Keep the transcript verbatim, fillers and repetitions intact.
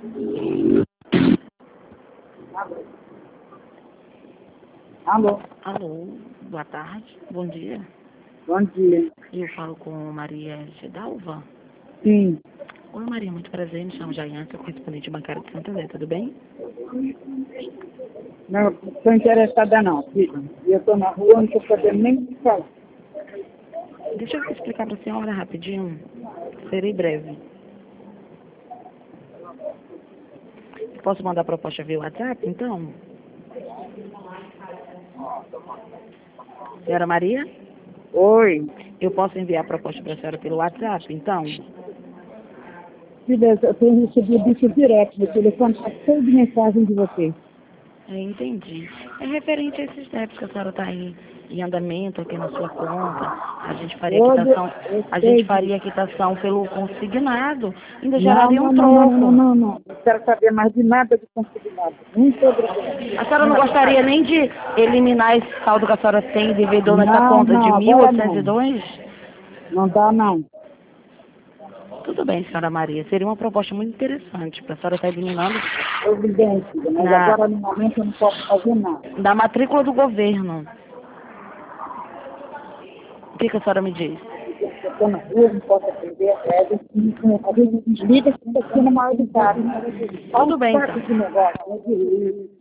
Alô? Alô, boa tarde, bom dia. Bom dia. Eu falo com Maria Gedalva. Sim. Oi Maria, muito prazer, me chamo Jaiane, sou correspondente bancária de Santander, tudo bem? Não estou interessada não, filha. Eu estou na rua, não estou sabendo nem o que falar. Deixa eu explicar para a senhora rapidinho, serei breve. Posso mandar a proposta via WhatsApp, então? Senhora Maria? Oi. Eu posso enviar a proposta para a senhora pelo WhatsApp, então? Filha, eu tenho recebido isso direto. Meu telefone está cheio de mensagem de você. Eu entendi. É referente a esses débitos que a senhora está aí em andamento aqui na sua conta. A gente faria Todo, quitação, eu a sei gente disso. faria quitação pelo consignado, ainda Não, geraria não, um não, não, não, não, troco. não, não. Não quero saber mais de nada de consignado. Muito obrigada. A senhora não gostaria nem de eliminar esse saldo que a senhora tem devedor nessa Não, conta de não, mil agora oitocentos e não. dois? Não dá não. Tudo bem, senhora Maria. Seria uma proposta muito interessante para a senhora estar eliminando Evidente, filha, mas na, agora no momento eu não posso fazer nada. da matrícula do governo. O que, que a senhora me diz? Eu estou na rua, não posso atender a rede. A gente desliga, fica aqui na maior de casa. Tudo bem, Saco então. de negócio, né?